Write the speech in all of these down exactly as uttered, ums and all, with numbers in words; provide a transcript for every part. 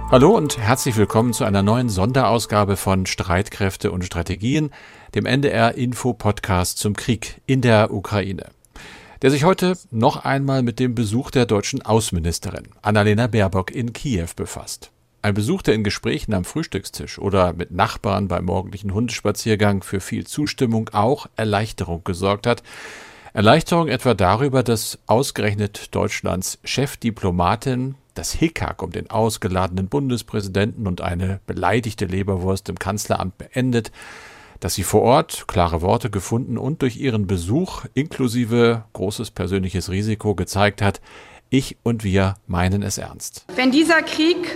Hallo und herzlich willkommen zu einer neuen Sonderausgabe von Streitkräfte und Strategien, dem N D R-Info-Podcast zum Krieg in der Ukraine, der sich heute noch einmal mit dem Besuch der deutschen Außenministerin Annalena Baerbock in Kiew befasst. Ein Besuch, der in Gesprächen am Frühstückstisch oder mit Nachbarn beim morgendlichen Hundespaziergang für viel Zustimmung, auch Erleichterung gesorgt hat. Erleichterung etwa darüber, dass ausgerechnet Deutschlands Chefdiplomatin das Hickhack um den ausgeladenen Bundespräsidenten und eine beleidigte Leberwurst im Kanzleramt beendet, dass sie vor Ort klare Worte gefunden und durch ihren Besuch inklusive großes persönliches Risiko gezeigt hat, ich und wir meinen es ernst. Wenn dieser Krieg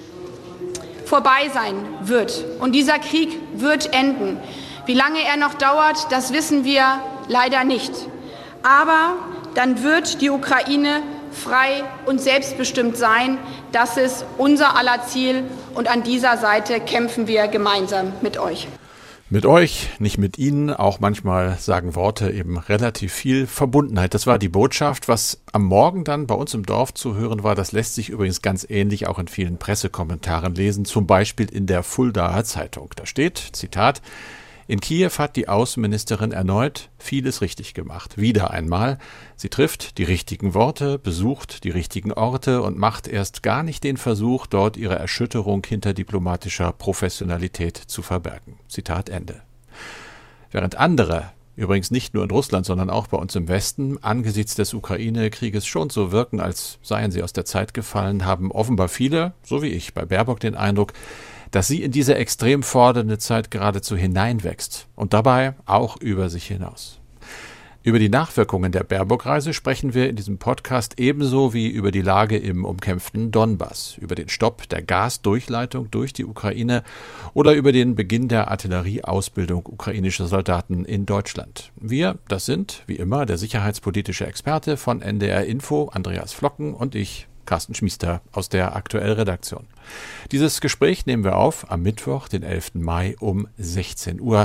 vorbei sein wird und dieser Krieg wird enden, wie lange er noch dauert, das wissen wir leider nicht. Aber dann wird die Ukraine frei und selbstbestimmt sein. Das ist unser aller Ziel und an dieser Seite kämpfen wir gemeinsam mit euch. Mit euch, nicht mit Ihnen, auch manchmal sagen Worte eben relativ viel Verbundenheit. Das war die Botschaft. Was am Morgen dann bei uns im Dorf zu hören war, das lässt sich übrigens ganz ähnlich auch in vielen Pressekommentaren lesen, zum Beispiel in der Fuldaer Zeitung. Da steht, Zitat, in Kiew hat die Außenministerin erneut vieles richtig gemacht. Wieder einmal. Sie trifft die richtigen Worte, besucht die richtigen Orte und macht erst gar nicht den Versuch, dort ihre Erschütterung hinter diplomatischer Professionalität zu verbergen. Zitat Ende. Während andere, übrigens nicht nur in Russland, sondern auch bei uns im Westen, angesichts des Ukraine-Krieges schon so wirken, als seien sie aus der Zeit gefallen, haben offenbar viele, so wie ich, bei Baerbock den Eindruck, dass sie in diese extrem fordernde Zeit geradezu hineinwächst und dabei auch über sich hinaus. Über die Nachwirkungen der Baerbock-Reise sprechen wir in diesem Podcast ebenso wie über die Lage im umkämpften Donbass, über den Stopp der Gasdurchleitung durch die Ukraine oder über den Beginn der Artillerieausbildung ukrainischer Soldaten in Deutschland. Wir, das sind, wie immer, der sicherheitspolitische Experte von N D R Info, Andreas Flocken, und ich, Carsten Schmiester aus der Aktuell-Redaktion. Dieses Gespräch nehmen wir auf am Mittwoch, den elften Mai um sechzehn Uhr.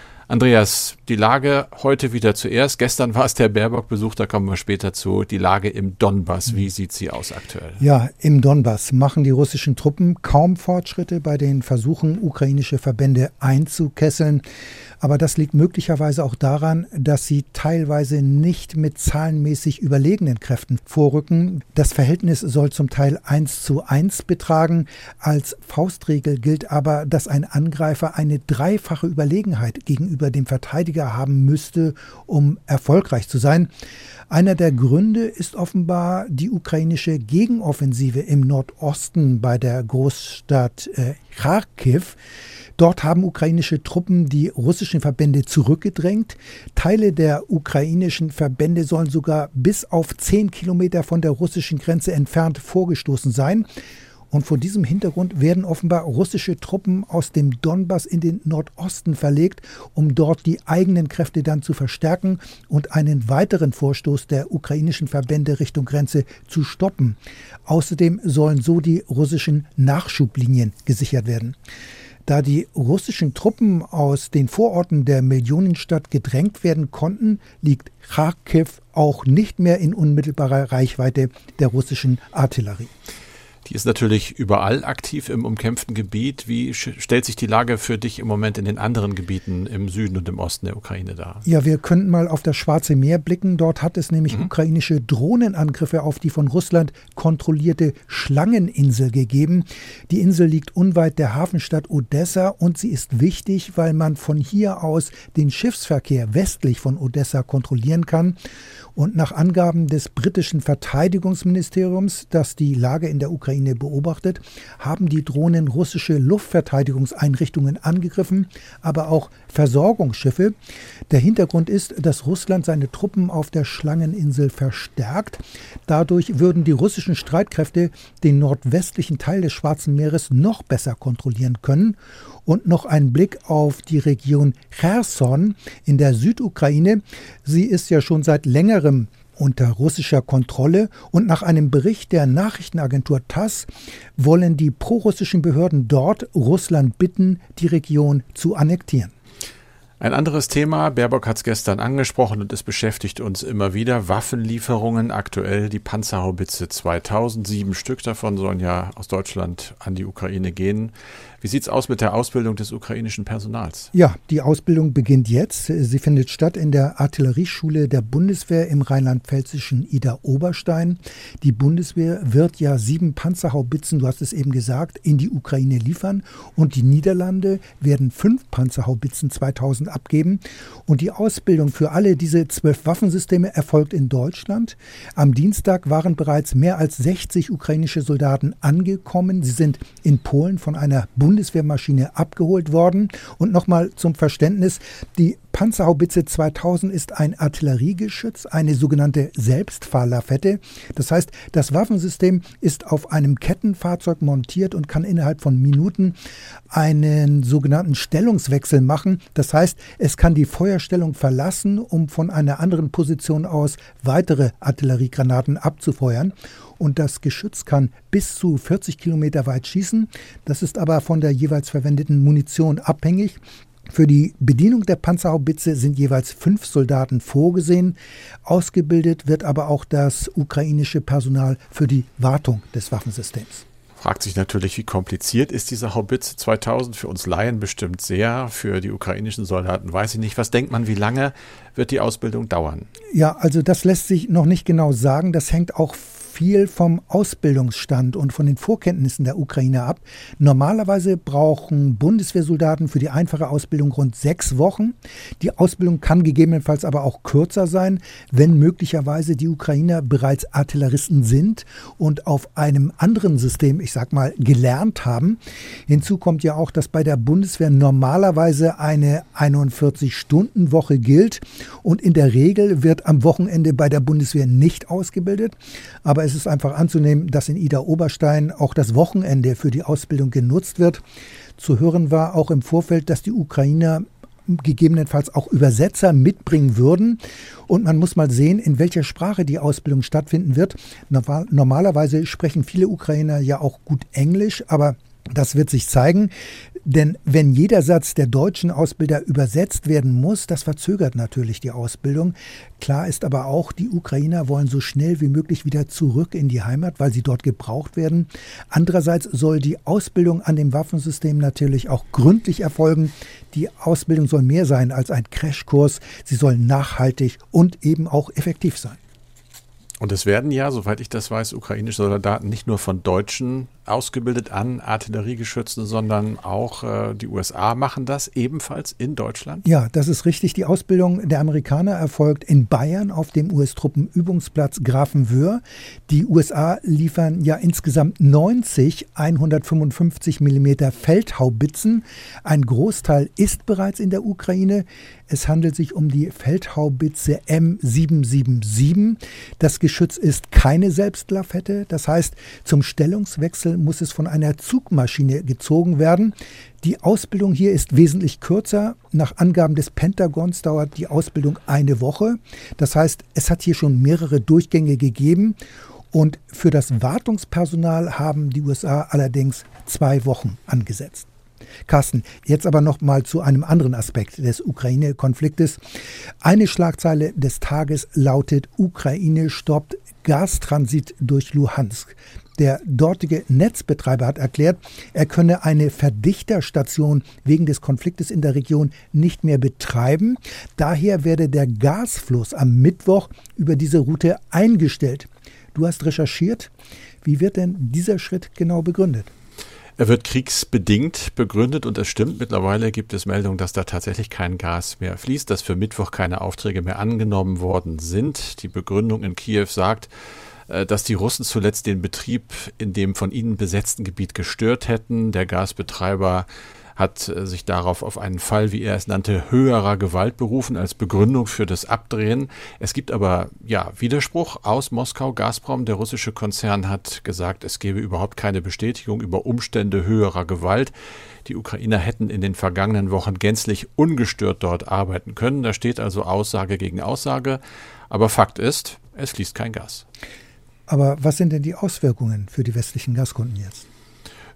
Andreas, die Lage heute wieder zuerst. Gestern war es der Baerbock-Besuch, da kommen wir später zu. Die Lage im Donbass, wie sieht sie aus aktuell? Ja, im Donbass machen die russischen Truppen kaum Fortschritte bei den Versuchen, ukrainische Verbände einzukesseln. Aber das liegt möglicherweise auch daran, dass sie teilweise nicht mit zahlenmäßig überlegenen Kräften vorrücken. Das Verhältnis soll zum Teil eins zu eins betragen. Als Faustregel gilt aber, dass ein Angreifer eine dreifache Überlegenheit gegenüber dem Verteidiger haben müsste, um erfolgreich zu sein. Einer der Gründe ist offenbar die ukrainische Gegenoffensive im Nordosten bei der Großstadt äh, Charkiw. Dort haben ukrainische Truppen die russischen Verbände zurückgedrängt. Teile der ukrainischen Verbände sollen sogar bis auf zehn Kilometer von der russischen Grenze entfernt vorgestoßen sein. Und vor diesem Hintergrund werden offenbar russische Truppen aus dem Donbass in den Nordosten verlegt, um dort die eigenen Kräfte dann zu verstärken und einen weiteren Vorstoß der ukrainischen Verbände Richtung Grenze zu stoppen. Außerdem sollen so die russischen Nachschublinien gesichert werden. Da die russischen Truppen aus den Vororten der Millionenstadt gedrängt werden konnten, liegt Charkiw auch nicht mehr in unmittelbarer Reichweite der russischen Artillerie. Die ist natürlich überall aktiv im umkämpften Gebiet. Wie stellt sich die Lage für dich im Moment in den anderen Gebieten im Süden und im Osten der Ukraine dar? Ja, wir könnten mal auf das Schwarze Meer blicken. Dort hat es nämlich mhm. ukrainische Drohnenangriffe auf die von Russland kontrollierte Schlangeninsel gegeben. Die Insel liegt unweit der Hafenstadt Odessa und sie ist wichtig, weil man von hier aus den Schiffsverkehr westlich von Odessa kontrollieren kann. Und nach Angaben des britischen Verteidigungsministeriums, das die Lage in der Ukraine beobachtet, haben die Drohnen russische Luftverteidigungseinrichtungen angegriffen, aber auch Versorgungsschiffe. Der Hintergrund ist, dass Russland seine Truppen auf der Schlangeninsel verstärkt. Dadurch würden die russischen Streitkräfte den nordwestlichen Teil des Schwarzen Meeres noch besser kontrollieren können. Und noch ein Blick auf die Region Cherson in der Südukraine. Sie ist ja schon seit längerem unter russischer Kontrolle und nach einem Bericht der Nachrichtenagentur TASS wollen die prorussischen Behörden dort Russland bitten, die Region zu annektieren. Ein anderes Thema, Baerbock hat es gestern angesprochen und es beschäftigt uns immer wieder, Waffenlieferungen, aktuell die Panzerhaubitze zweitausend, sieben Stück davon sollen ja aus Deutschland an die Ukraine gehen. Wie sieht es aus mit der Ausbildung des ukrainischen Personals? Ja, die Ausbildung beginnt jetzt. Sie findet statt in der Artillerieschule der Bundeswehr im rheinland-pfälzischen Idar-Oberstein. Die Bundeswehr wird ja sieben Panzerhaubitzen, du hast es eben gesagt, in die Ukraine liefern und die Niederlande werden fünf Panzerhaubitzen zweitausend abgeben. Und die Ausbildung für alle diese zwölf Waffensysteme erfolgt in Deutschland. Am Dienstag waren bereits mehr als sechzig ukrainische Soldaten angekommen. Sie sind in Polen von einer Bundeswehrmaschine abgeholt worden. Und nochmal zum Verständnis, die Panzerhaubitze zweitausend ist ein Artilleriegeschütz, eine sogenannte Selbstfahrlafette. Das heißt, das Waffensystem ist auf einem Kettenfahrzeug montiert und kann innerhalb von Minuten einen sogenannten Stellungswechsel machen. Das heißt, es kann die Feuerstellung verlassen, um von einer anderen Position aus weitere Artilleriegranaten abzufeuern. Und das Geschütz kann bis zu vierzig Kilometer weit schießen. Das ist aber von der jeweils verwendeten Munition abhängig. Für die Bedienung der Panzerhaubitze sind jeweils fünf Soldaten vorgesehen. Ausgebildet wird aber auch das ukrainische Personal für die Wartung des Waffensystems. Fragt sich natürlich, wie kompliziert ist diese Haubitze zweitausend? Für uns Laien bestimmt sehr, für die ukrainischen Soldaten weiß ich nicht. Was denkt man, wie lange wird die Ausbildung dauern? Ja, also das lässt sich noch nicht genau sagen. Das hängt auch viel vom Ausbildungsstand und von den Vorkenntnissen der Ukrainer ab. Normalerweise brauchen Bundeswehrsoldaten für die einfache Ausbildung rund sechs Wochen. Die Ausbildung kann gegebenenfalls aber auch kürzer sein, wenn möglicherweise die Ukrainer bereits Artilleristen sind und auf einem anderen System, ich sag mal, gelernt haben. Hinzu kommt ja auch, dass bei der Bundeswehr normalerweise eine einundvierzig-Stunden-Woche gilt und in der Regel wird am Wochenende bei der Bundeswehr nicht ausgebildet. Aber es ist einfach anzunehmen, dass in Idar-Oberstein auch das Wochenende für die Ausbildung genutzt wird. Zu hören war auch im Vorfeld, dass die Ukrainer gegebenenfalls auch Übersetzer mitbringen würden. Und man muss mal sehen, in welcher Sprache die Ausbildung stattfinden wird. Normalerweise sprechen viele Ukrainer ja auch gut Englisch, aber das wird sich zeigen, denn wenn jeder Satz der deutschen Ausbilder übersetzt werden muss, das verzögert natürlich die Ausbildung. Klar ist aber auch, die Ukrainer wollen so schnell wie möglich wieder zurück in die Heimat, weil sie dort gebraucht werden. Andererseits soll die Ausbildung an dem Waffensystem natürlich auch gründlich erfolgen. Die Ausbildung soll mehr sein als ein Crashkurs. Sie soll nachhaltig und eben auch effektiv sein. Und es werden ja, soweit ich das weiß, ukrainische Soldaten nicht nur von Deutschen ausgebildet an Artilleriegeschützen, sondern auch äh, die U S A machen das ebenfalls in Deutschland? Ja, das ist richtig. Die Ausbildung der Amerikaner erfolgt in Bayern auf dem U S-Truppenübungsplatz Grafenwöhr. Die U S A liefern ja insgesamt neunzig hundertfünfundfünfzig Millimeter Feldhaubitzen. Ein Großteil ist bereits in der Ukraine. Es handelt sich um die Feldhaubitze M sieben sieben sieben. Das Geschütz ist keine Selbstlafette. Das heißt, zum Stellungswechsel muss es von einer Zugmaschine gezogen werden. Die Ausbildung hier ist wesentlich kürzer. Nach Angaben des Pentagons dauert die Ausbildung eine Woche. Das heißt, es hat hier schon mehrere Durchgänge gegeben. Und für das Wartungspersonal haben die U S A allerdings zwei Wochen angesetzt. Carsten, jetzt aber noch mal zu einem anderen Aspekt des Ukraine-Konfliktes. Eine Schlagzeile des Tages lautet: Ukraine stoppt Gastransit durch Luhansk. Der dortige Netzbetreiber hat erklärt, er könne eine Verdichterstation wegen des Konfliktes in der Region nicht mehr betreiben. Daher werde der Gasfluss am Mittwoch über diese Route eingestellt. Du hast recherchiert. Wie wird denn dieser Schritt genau begründet? Er wird kriegsbedingt begründet und es stimmt. Mittlerweile gibt es Meldungen, dass da tatsächlich kein Gas mehr fließt, dass für Mittwoch keine Aufträge mehr angenommen worden sind. Die Begründung in Kiew sagt, dass die Russen zuletzt den Betrieb in dem von ihnen besetzten Gebiet gestört hätten. Der Gasbetreiber hat sich darauf auf einen Fall, wie er es nannte, höherer Gewalt berufen als Begründung für das Abdrehen. Es gibt aber ja Widerspruch aus Moskau. Gazprom, der russische Konzern, hat gesagt, es gebe überhaupt keine Bestätigung über Umstände höherer Gewalt. Die Ukrainer hätten in den vergangenen Wochen gänzlich ungestört dort arbeiten können. Da steht also Aussage gegen Aussage. Aber Fakt ist, es fließt kein Gas. Aber was sind denn die Auswirkungen für die westlichen Gaskunden jetzt?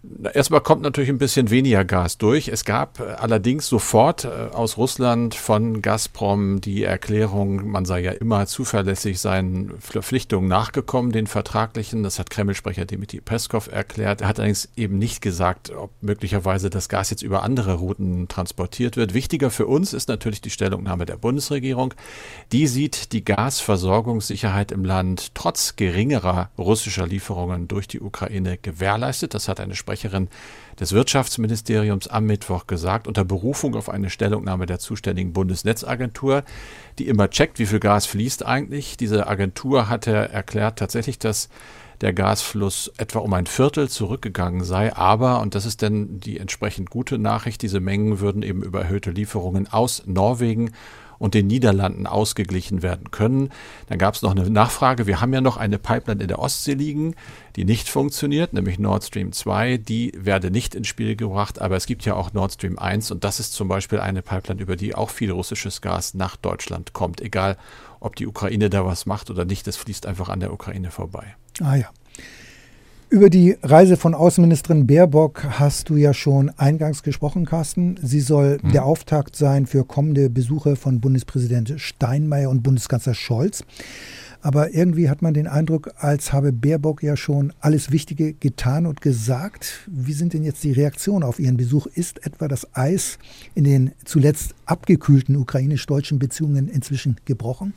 Erstmal kommt natürlich ein bisschen weniger Gas durch. Es gab allerdings sofort aus Russland von Gazprom die Erklärung, man sei ja immer zuverlässig seinen Verpflichtungen nachgekommen, den vertraglichen. Das hat Kreml-Sprecher Dmitry Peskov erklärt. Er hat allerdings eben nicht gesagt, ob möglicherweise das Gas jetzt über andere Routen transportiert wird. Wichtiger für uns ist natürlich die Stellungnahme der Bundesregierung. Die sieht die Gasversorgungssicherheit im Land trotz geringerer russischer Lieferungen durch die Ukraine gewährleistet. Das hat eine Sprecherin des Wirtschaftsministeriums am Mittwoch gesagt, unter Berufung auf eine Stellungnahme der zuständigen Bundesnetzagentur, die immer checkt, wie viel Gas fließt eigentlich. Diese Agentur hatte erklärt tatsächlich, dass der Gasfluss etwa um ein Viertel zurückgegangen sei. Aber, und das ist dann die entsprechend gute Nachricht, diese Mengen würden eben über erhöhte Lieferungen aus Norwegen und den Niederlanden ausgeglichen werden können. Dann gab es noch eine Nachfrage. Wir haben ja noch eine Pipeline in der Ostsee liegen, die nicht funktioniert, nämlich Nord Stream zwei. Die werde nicht ins Spiel gebracht, aber es gibt ja auch Nord Stream eins und das ist zum Beispiel eine Pipeline, über die auch viel russisches Gas nach Deutschland kommt. Egal, ob die Ukraine da was macht oder nicht, das fließt einfach an der Ukraine vorbei. Ah ja. Über die Reise von Außenministerin Baerbock hast du ja schon eingangs gesprochen, Carsten. Sie soll hm. der Auftakt sein für kommende Besuche von Bundespräsident Steinmeier und Bundeskanzler Scholz. Aber irgendwie hat man den Eindruck, als habe Baerbock ja schon alles Wichtige getan und gesagt. Wie sind denn jetzt die Reaktionen auf ihren Besuch? Ist etwa das Eis in den zuletzt abgekühlten ukrainisch-deutschen Beziehungen inzwischen gebrochen?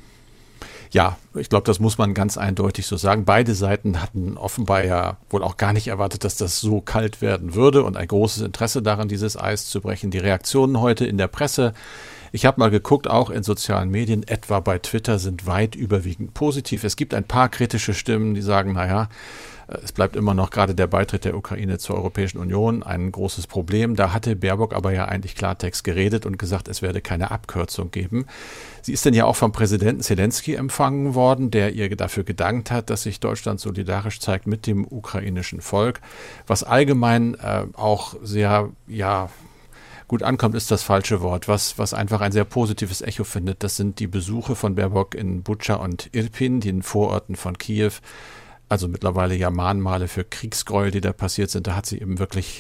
Ja, ich glaube, das muss man ganz eindeutig so sagen. Beide Seiten hatten offenbar ja wohl auch gar nicht erwartet, dass das so kalt werden würde und ein großes Interesse daran, dieses Eis zu brechen. Die Reaktionen heute in der Presse, ich habe mal geguckt, auch in sozialen Medien, etwa bei Twitter, sind weit überwiegend positiv. Es gibt ein paar kritische Stimmen, die sagen, naja, es bleibt immer noch gerade der Beitritt der Ukraine zur Europäischen Union ein großes Problem. Da hatte Baerbock aber ja eigentlich Klartext geredet und gesagt, es werde keine Abkürzung geben. Sie ist dann ja auch vom Präsidenten Zelensky empfangen worden, der ihr dafür gedankt hat, dass sich Deutschland solidarisch zeigt mit dem ukrainischen Volk. Was allgemein äh, auch sehr, ja, gut ankommt, ist das falsche Wort. Was, was einfach ein sehr positives Echo findet, das sind die Besuche von Baerbock in Butscha und Irpin, den Vororten von Kiew. Also mittlerweile ja Mahnmale für Kriegsgräuel, die da passiert sind. Da hat sie eben wirklich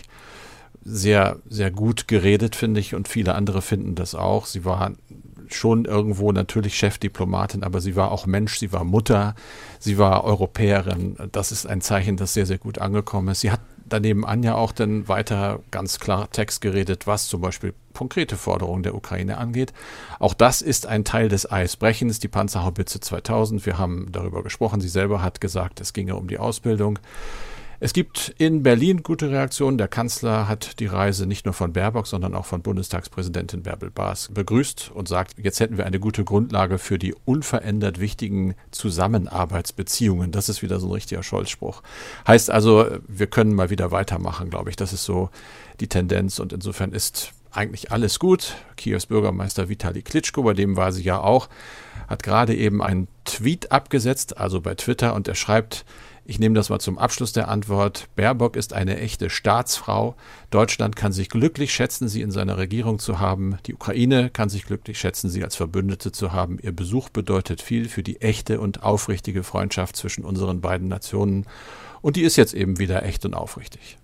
sehr, sehr gut geredet, finde ich. Und viele andere finden das auch. Sie war schon irgendwo natürlich Chefdiplomatin, aber sie war auch Mensch, sie war Mutter, sie war Europäerin. Das ist ein Zeichen, das sehr, sehr gut angekommen ist. Sie hat daneben an ja auch dann weiter ganz klar Text geredet, was zum Beispiel konkrete Forderungen der Ukraine angeht. Auch das ist ein Teil des Eisbrechens, die Panzerhaubitze zweitausend. Wir haben darüber gesprochen. Sie selber hat gesagt, es ginge um die Ausbildung. Es gibt in Berlin gute Reaktionen. Der Kanzler hat die Reise nicht nur von Baerbock, sondern auch von Bundestagspräsidentin Bärbel Baas begrüßt und sagt, jetzt hätten wir eine gute Grundlage für die unverändert wichtigen Zusammenarbeitsbeziehungen. Das ist wieder so ein richtiger Scholz-Spruch. Heißt also, wir können mal wieder weitermachen, glaube ich. Das ist so die Tendenz und insofern ist eigentlich alles gut. Kiews Bürgermeister Vitali Klitschko, bei dem war sie ja auch, hat gerade eben einen Tweet abgesetzt, also bei Twitter, und er schreibt, ich nehme das mal zum Abschluss der Antwort. Baerbock ist eine echte Staatsfrau. Deutschland kann sich glücklich schätzen, sie in seiner Regierung zu haben. Die Ukraine kann sich glücklich schätzen, sie als Verbündete zu haben. Ihr Besuch bedeutet viel für die echte und aufrichtige Freundschaft zwischen unseren beiden Nationen. Und die ist jetzt eben wieder echt und aufrichtig.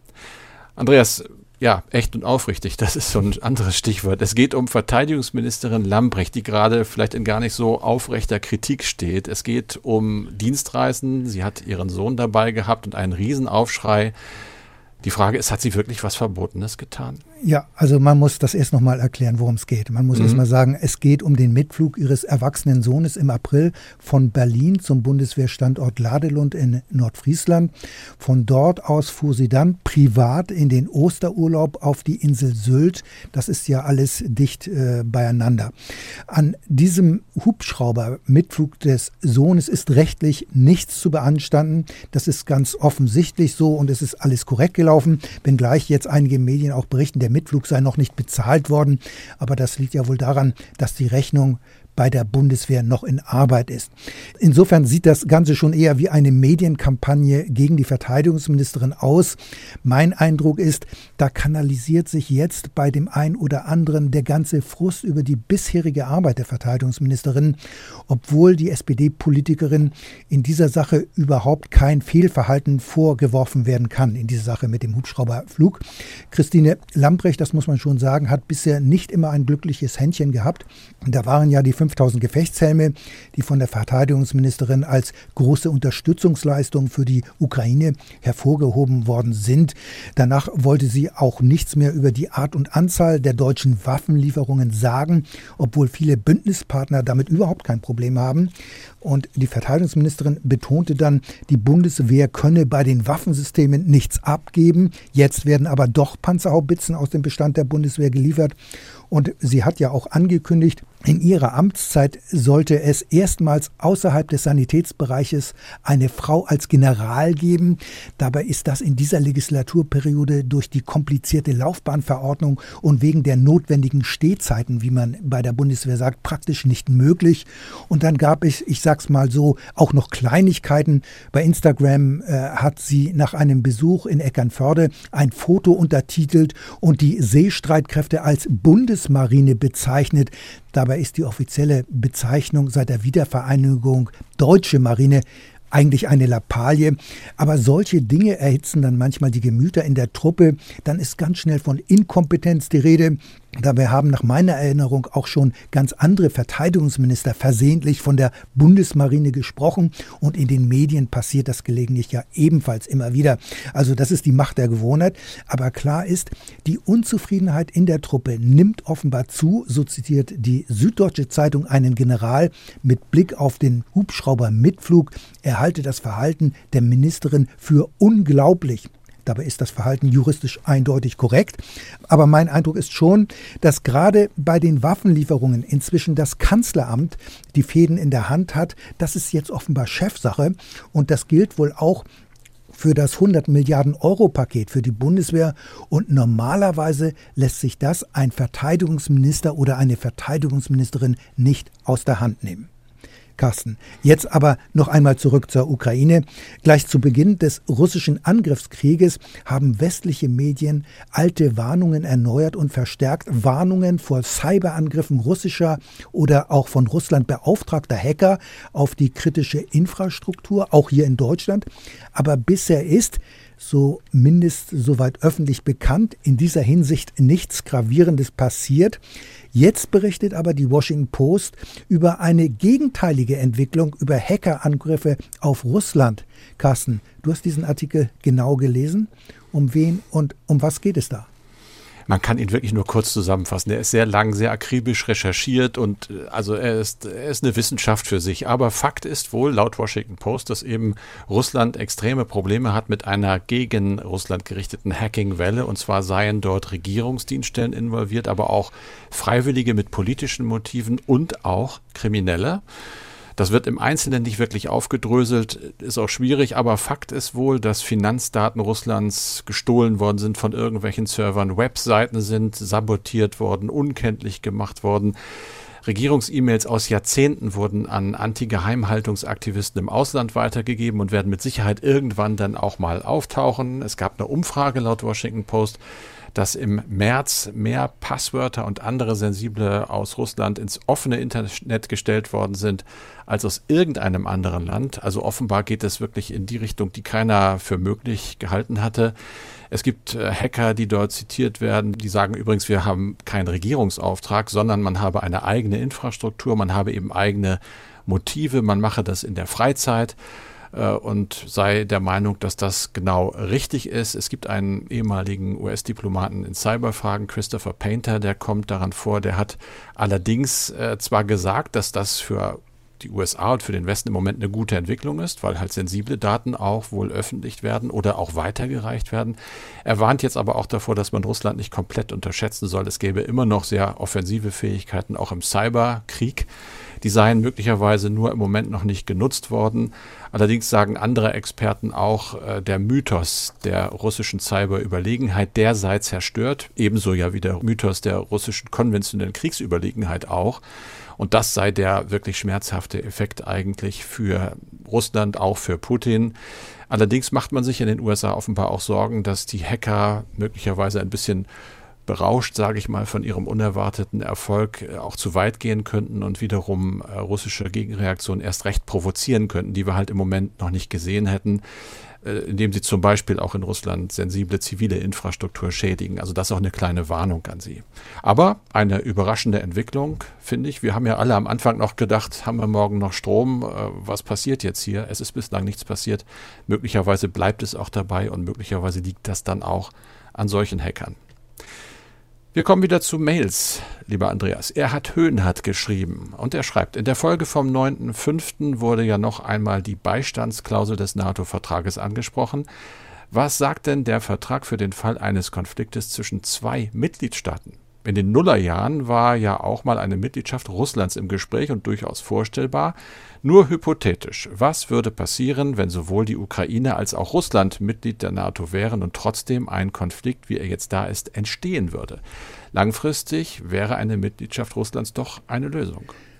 Andreas, ja, echt und aufrichtig, das ist so ein anderes Stichwort. Es geht um Verteidigungsministerin Lambrecht, die gerade vielleicht in gar nicht so aufrechter Kritik steht. Es geht um Dienstreisen. Sie hat ihren Sohn dabei gehabt und einen Riesenaufschrei. Die Frage ist, hat sie wirklich was Verbotenes getan? Ja, also man muss das erst nochmal erklären, worum es geht. Man muss mhm. erst mal sagen, es geht um den Mitflug ihres erwachsenen Sohnes im April von Berlin zum Bundeswehrstandort Ladelund in Nordfriesland. Von dort aus fuhr sie dann privat in den Osterurlaub auf die Insel Sylt. Das ist ja alles dicht äh, beieinander. An diesem Hubschrauber-Mitflug des Sohnes ist rechtlich nichts zu beanstanden. Das ist ganz offensichtlich so und es ist alles korrekt gelaufen, wenngleich jetzt einige Medien auch berichten, der Mitflug sei noch nicht bezahlt worden. Aber das liegt ja wohl daran, dass die Rechnung bei der Bundeswehr noch in Arbeit ist. Insofern sieht das Ganze schon eher wie eine Medienkampagne gegen die Verteidigungsministerin aus. Mein Eindruck ist, da kanalisiert sich jetzt bei dem einen oder anderen der ganze Frust über die bisherige Arbeit der Verteidigungsministerin, obwohl die S P D-Politikerin in dieser Sache überhaupt kein Fehlverhalten vorgeworfen werden kann, in dieser Sache mit dem Hubschrauberflug. Christine Lambrecht, das muss man schon sagen, hat bisher nicht immer ein glückliches Händchen gehabt. Da waren ja die fünftausend Gefechtshelme, die von der Verteidigungsministerin als große Unterstützungsleistung für die Ukraine hervorgehoben worden sind. Danach wollte sie auch nichts mehr über die Art und Anzahl der deutschen Waffenlieferungen sagen, obwohl viele Bündnispartner damit überhaupt kein Problem haben. Und die Verteidigungsministerin betonte dann, die Bundeswehr könne bei den Waffensystemen nichts abgeben. Jetzt werden aber doch Panzerhaubitzen aus dem Bestand der Bundeswehr geliefert. Und sie hat ja auch angekündigt, in ihrer Amtszeit sollte es erstmals außerhalb des Sanitätsbereiches eine Frau als General geben. Dabei ist das in dieser Legislaturperiode durch die komplizierte Laufbahnverordnung und wegen der notwendigen Stehzeiten, wie man bei der Bundeswehr sagt, praktisch nicht möglich. Und dann gab es, ich sag's mal so, auch noch Kleinigkeiten. Bei Instagram äh, hat sie nach einem Besuch in Eckernförde ein Foto untertitelt und die Seestreitkräfte als Bundesmarine bezeichnet. Dabei ist die offizielle Bezeichnung seit der Wiedervereinigung Deutsche Marine eigentlich eine Lappalie. Aber solche Dinge erhitzen dann manchmal die Gemüter in der Truppe. Dann ist ganz schnell von Inkompetenz die Rede. Dabei haben nach meiner Erinnerung auch schon ganz andere Verteidigungsminister versehentlich von der Bundesmarine gesprochen. Und in den Medien passiert das gelegentlich ja ebenfalls immer wieder. Also das ist die Macht der Gewohnheit. Aber klar ist, die Unzufriedenheit in der Truppe nimmt offenbar zu. So zitiert die Süddeutsche Zeitung einen General mit Blick auf den Hubschrauber-Mitflug. Er halte das Verhalten der Ministerin für unglaublich. Dabei ist das Verhalten juristisch eindeutig korrekt. Aber mein Eindruck ist schon, dass gerade bei den Waffenlieferungen inzwischen das Kanzleramt die Fäden in der Hand hat. Das ist jetzt offenbar Chefsache. Und das gilt wohl auch für das hundert Milliarden Euro Paket für die Bundeswehr. Und normalerweise lässt sich das ein Verteidigungsminister oder eine Verteidigungsministerin nicht aus der Hand nehmen. Carsten, jetzt aber noch einmal zurück zur Ukraine. Gleich zu Beginn des russischen Angriffskrieges haben westliche Medien alte Warnungen erneuert und verstärkt. Warnungen vor Cyberangriffen russischer oder auch von Russland beauftragter Hacker auf die kritische Infrastruktur, auch hier in Deutschland. Aber bisher ist, zumindest soweit öffentlich bekannt, in dieser Hinsicht nichts Gravierendes passiert. Jetzt berichtet aber die Washington Post über eine gegenteilige Entwicklung, über Hackerangriffe auf Russland. Carsten, du hast diesen Artikel genau gelesen. Um wen und um was geht es da? Man kann ihn wirklich nur kurz zusammenfassen. Er ist sehr lang, sehr akribisch recherchiert und also er ist, er ist eine Wissenschaft für sich. Aber Fakt ist wohl, laut Washington Post, dass eben Russland extreme Probleme hat mit einer gegen Russland gerichteten Hacking-Welle. Und zwar seien dort Regierungsdienststellen involviert, aber auch Freiwillige mit politischen Motiven und auch Kriminelle. Das wird im Einzelnen nicht wirklich aufgedröselt, ist auch schwierig, aber Fakt ist wohl, dass Finanzdaten Russlands gestohlen worden sind von irgendwelchen Servern, Webseiten sind sabotiert worden, unkenntlich gemacht worden. Regierungs-E-Mails aus Jahrzehnten wurden an Anti-Geheimhaltungsaktivisten im Ausland weitergegeben und werden mit Sicherheit irgendwann dann auch mal auftauchen. Es gab eine Umfrage laut Washington Post, dass im März mehr Passwörter und andere sensible aus Russland ins offene Internet gestellt worden sind als aus irgendeinem anderen Land. Also offenbar geht es wirklich in die Richtung, die keiner für möglich gehalten hatte. Es gibt äh, Hacker, die dort zitiert werden, die sagen übrigens, wir haben keinen Regierungsauftrag, sondern man habe eine eigene Infrastruktur, man habe eben eigene Motive, man mache das in der Freizeit und sei der Meinung, dass das genau richtig ist. Es gibt einen ehemaligen U S-Diplomaten in Cyberfragen, Christopher Painter, der kommt daran vor. Der hat allerdings äh, zwar gesagt, dass das für die U S A und für den Westen im Moment eine gute Entwicklung ist, weil halt sensible Daten auch wohl öffentlich werden oder auch weitergereicht werden. Er warnt jetzt aber auch davor, dass man Russland nicht komplett unterschätzen soll. Es gäbe immer noch sehr offensive Fähigkeiten, auch im Cyberkrieg. Die seien möglicherweise nur im Moment noch nicht genutzt worden. Allerdings sagen andere Experten auch, äh, der Mythos der russischen Cyberüberlegenheit, der sei zerstört. Ebenso ja wie der Mythos der russischen konventionellen Kriegsüberlegenheit auch. Und das sei der wirklich schmerzhafte Effekt eigentlich für Russland, auch für Putin. Allerdings macht man sich in den U S A offenbar auch Sorgen, dass die Hacker möglicherweise ein bisschen berauscht, sage ich mal, von ihrem unerwarteten Erfolg auch zu weit gehen könnten und wiederum äh, russische Gegenreaktionen erst recht provozieren könnten, die wir halt im Moment noch nicht gesehen hätten, äh, indem sie zum Beispiel auch in Russland sensible zivile Infrastruktur schädigen. Also das ist auch eine kleine Warnung an sie. Aber eine überraschende Entwicklung, finde ich. Wir haben ja alle am Anfang noch gedacht, haben wir morgen noch Strom? Äh, was passiert jetzt hier? Es ist bislang nichts passiert. Möglicherweise bleibt es auch dabei und möglicherweise liegt das dann auch an solchen Hackern. Wir kommen wieder zu Mails, lieber Andreas. Erhard Höhn hat geschrieben und er schreibt, in der Folge vom neunten fünften wurde ja noch einmal die Beistandsklausel des NATO-Vertrages angesprochen. Was sagt denn der Vertrag für den Fall eines Konfliktes zwischen zwei Mitgliedstaaten? In den Nullerjahren war ja auch mal eine Mitgliedschaft Russlands im Gespräch und durchaus vorstellbar. Nur hypothetisch. Was würde passieren, wenn sowohl die Ukraine als auch Russland Mitglied der NATO wären und trotzdem ein Konflikt, wie er jetzt da ist, entstehen würde? Langfristig wäre eine Mitgliedschaft Russlands doch eine Lösung.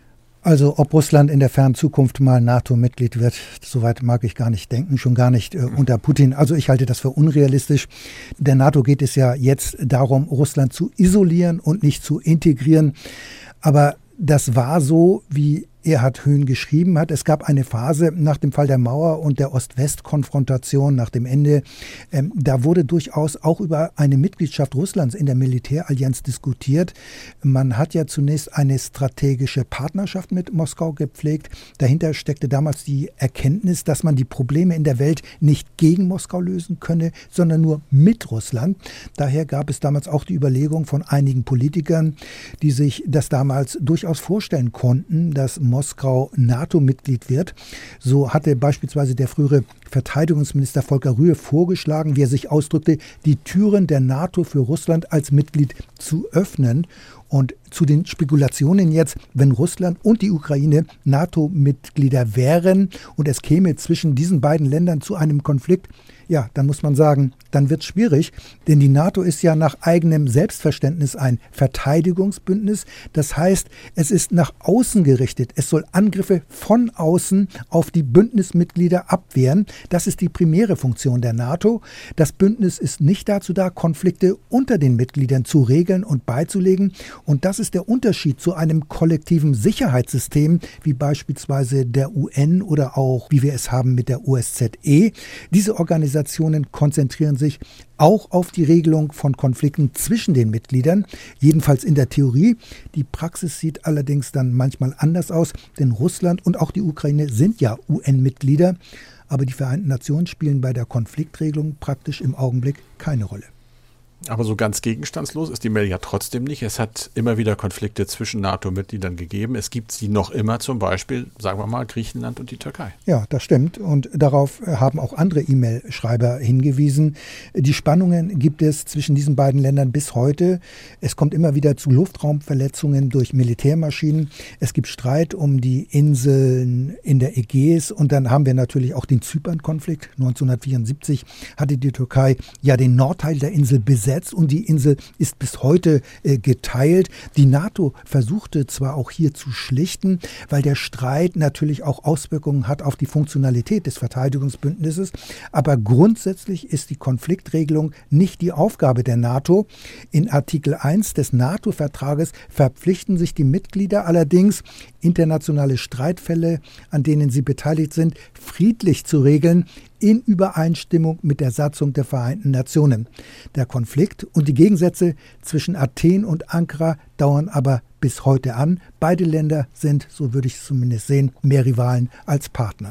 Also ob Russland in der fernen Zukunft mal NATO-Mitglied wird, soweit mag ich gar nicht denken, schon gar nicht äh, unter Putin. Also ich halte das für unrealistisch. Der NATO geht es ja jetzt darum, Russland zu isolieren und nicht zu integrieren. Aber das war so, wie Erhard Höhn geschrieben hat. Es gab eine Phase nach dem Fall der Mauer und der Ost-West-Konfrontation nach dem Ende. Ähm, da wurde durchaus auch über eine Mitgliedschaft Russlands in der Militärallianz diskutiert. Man hat ja zunächst eine strategische Partnerschaft mit Moskau gepflegt. Dahinter steckte damals die Erkenntnis, dass man die Probleme in der Welt nicht gegen Moskau lösen könne, sondern nur mit Russland. Daher gab es damals auch die Überlegung von einigen Politikern, die sich das damals durchaus vorstellen konnten, dass Moskau NATO-Mitglied wird. So hatte beispielsweise der frühere Verteidigungsminister Volker Rühe vorgeschlagen, wie er sich ausdrückte, die Türen der NATO für Russland als Mitglied zu öffnen. Und zu den Spekulationen jetzt, wenn Russland und die Ukraine NATO-Mitglieder wären und es käme zwischen diesen beiden Ländern zu einem Konflikt, ja, dann muss man sagen, dann wird es schwierig, denn die NATO ist ja nach eigenem Selbstverständnis ein Verteidigungsbündnis. Das heißt, es ist nach außen gerichtet. Es soll Angriffe von außen auf die Bündnismitglieder abwehren. Das ist die primäre Funktion der NATO. Das Bündnis ist nicht dazu da, Konflikte unter den Mitgliedern zu regeln und beizulegen. Und das ist der Unterschied zu einem kollektiven Sicherheitssystem, wie beispielsweise der U N oder auch, wie wir es haben mit der O S Z E. Diese Organisationen konzentrieren sich auch auf die Regelung von Konflikten zwischen den Mitgliedern, jedenfalls in der Theorie. Die Praxis sieht allerdings dann manchmal anders aus, denn Russland und auch die Ukraine sind ja U N-Mitglieder, aber die Vereinten Nationen spielen bei der Konfliktregelung praktisch im Augenblick keine Rolle. Aber so ganz gegenstandslos ist die Mail ja trotzdem nicht. Es hat immer wieder Konflikte zwischen NATO-Mitgliedern gegeben. Es gibt sie noch immer, zum Beispiel, sagen wir mal, Griechenland und die Türkei. Ja, das stimmt. Und darauf haben auch andere E-Mail-Schreiber hingewiesen. Die Spannungen gibt es zwischen diesen beiden Ländern bis heute. Es kommt immer wieder zu Luftraumverletzungen durch Militärmaschinen. Es gibt Streit um die Inseln in der Ägäis. Und dann haben wir natürlich auch den Zypern-Konflikt. neunzehnhundertvierundsiebzig hatte die Türkei ja den Nordteil der Insel besetzt. Und die Insel ist bis heute äh, geteilt. Die NATO versuchte zwar auch hier zu schlichten, weil der Streit natürlich auch Auswirkungen hat auf die Funktionalität des Verteidigungsbündnisses. Aber grundsätzlich ist die Konfliktregelung nicht die Aufgabe der NATO. In Artikel eins des NATO-Vertrages verpflichten sich die Mitglieder allerdings, internationale Streitfälle, an denen sie beteiligt sind, friedlich zu regeln, in Übereinstimmung mit der Satzung der Vereinten Nationen. Der Konflikt und die Gegensätze zwischen Athen und Ankara dauern aber bis heute an. Beide Länder sind, so würde ich es zumindest sehen, mehr Rivalen als Partner.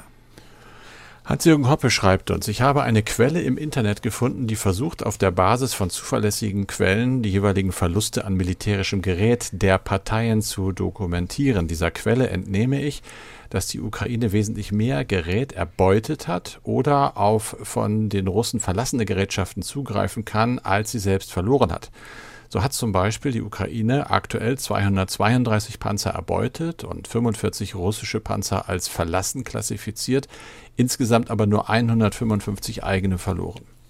Hans-Jürgen Hoppe schreibt uns, ich habe eine Quelle im Internet gefunden, die versucht, auf der Basis von zuverlässigen Quellen die jeweiligen Verluste an militärischem Gerät der Parteien zu dokumentieren. Dieser Quelle entnehme ich, dass die Ukraine wesentlich mehr Gerät erbeutet hat oder auf von den Russen verlassene Gerätschaften zugreifen kann, als sie selbst verloren hat. So hat zum Beispiel die Ukraine aktuell zweihundertzweiunddreißig Panzer erbeutet und fünfundvierzig russische Panzer als verlassen klassifiziert, insgesamt aber nur hundertfünfundfünfzig eigene verloren.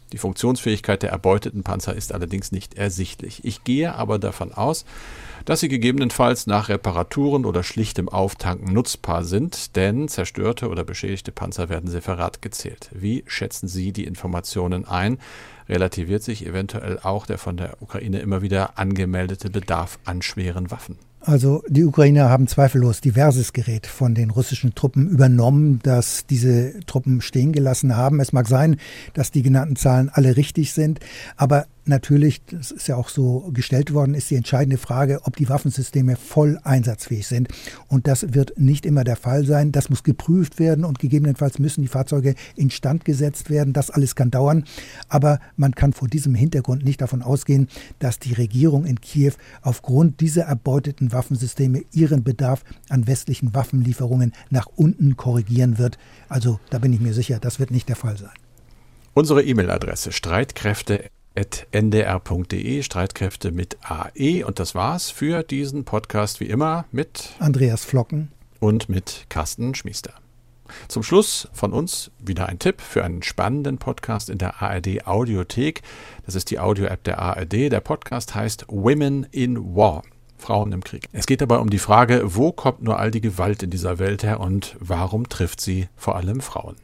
Die Funktionsfähigkeit der erbeuteten Panzer ist allerdings nicht ersichtlich. Ich gehe aber davon aus, dass sie gegebenenfalls nach Reparaturen oder schlichtem Auftanken nutzbar sind, denn zerstörte oder beschädigte Panzer werden separat gezählt. Wie schätzen Sie die Informationen ein? Relativiert sich eventuell auch der von der Ukraine immer wieder angemeldete Bedarf an schweren Waffen? Also die Ukrainer haben zweifellos diverses Gerät von den russischen Truppen übernommen, das diese Truppen stehen gelassen haben. Es mag sein, dass die genannten Zahlen alle richtig sind, aber natürlich, das ist ja auch so gestellt worden, ist die entscheidende Frage, ob die Waffensysteme voll einsatzfähig sind. Und das wird nicht immer der Fall sein. Das muss geprüft werden und gegebenenfalls müssen die Fahrzeuge instand gesetzt werden. Das alles kann dauern. Aber man kann vor diesem Hintergrund nicht davon ausgehen, dass die Regierung in Kiew aufgrund dieser erbeuteten Waffensysteme ihren Bedarf an westlichen Waffenlieferungen nach unten korrigieren wird. Also da bin ich mir sicher, das wird nicht der Fall sein. Unsere E-Mail-Adresse streitkräfte at n d r punkt d e, Streitkräfte mit A E. Und das war's für diesen Podcast wie immer mit Andreas Flocken und mit Carsten Schmiester. Zum Schluss von uns wieder ein Tipp für einen spannenden Podcast in der A R D Audiothek. Das ist die Audio-App der A R D. Der Podcast heißt Women in War. Frauen im Krieg. Es geht dabei um die Frage, wo kommt nur all die Gewalt in dieser Welt her und warum trifft sie vor allem Frauen?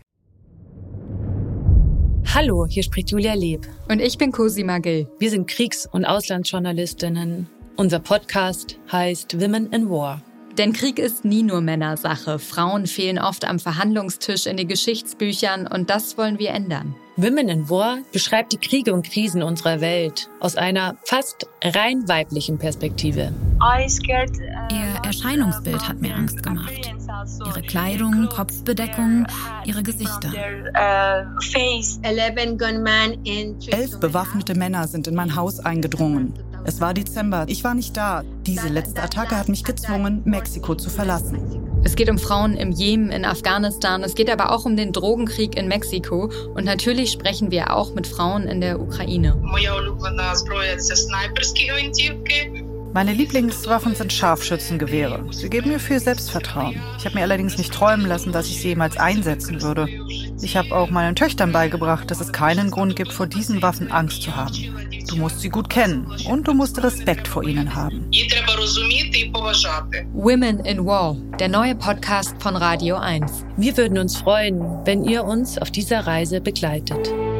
Hallo, hier spricht Julia Leb. Und ich bin Cosima Gill. Wir sind Kriegs- und Auslandsjournalistinnen. Unser Podcast heißt Women in War. Denn Krieg ist nie nur Männersache. Frauen fehlen oft am Verhandlungstisch in den Geschichtsbüchern und das wollen wir ändern. Women in War beschreibt die Kriege und Krisen unserer Welt aus einer fast rein weiblichen Perspektive. Ihr Erscheinungsbild hat mir Angst gemacht. Ihre Kleidung, Kopfbedeckung, ihre Gesichter. Elf bewaffnete Männer sind in mein Haus eingedrungen. Es war Dezember, ich war nicht da. Diese letzte Attacke hat mich gezwungen, Mexiko zu verlassen. Es geht um Frauen im Jemen, in Afghanistan, es geht aber auch um den Drogenkrieg in Mexiko und natürlich sprechen wir auch mit Frauen in der Ukraine. Meine Lieblingswaffen sind Scharfschützengewehre. Sie geben mir viel Selbstvertrauen. Ich habe mir allerdings nicht träumen lassen, dass ich sie jemals einsetzen würde. Ich habe auch meinen Töchtern beigebracht, dass es keinen Grund gibt, vor diesen Waffen Angst zu haben. Du musst sie gut kennen und du musst Respekt vor ihnen haben. Women in War, der neue Podcast von Radio eins. Wir würden uns freuen, wenn ihr uns auf dieser Reise begleitet.